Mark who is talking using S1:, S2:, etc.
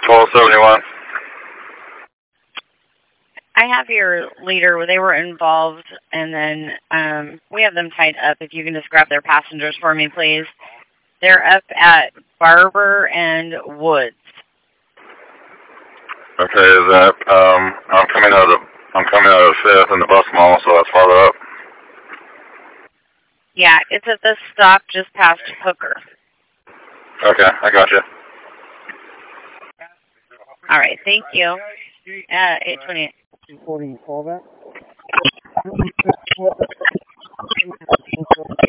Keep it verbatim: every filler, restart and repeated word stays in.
S1: twelve seventy-one.
S2: I have your leader. They were involved, and then um, we have them tied up. If you can just grab their passengers for me, please. They're up at Barber and Woods.
S1: Okay, is that, um, I'm coming out of, I'm coming out of Fifth in the bus mall, so that's farther up.
S2: Yeah, it's at the stop just past Hooker.
S1: Okay, I got you.
S2: All right, thank you. Uh, eight twenty-eight.
S3: Recording callback.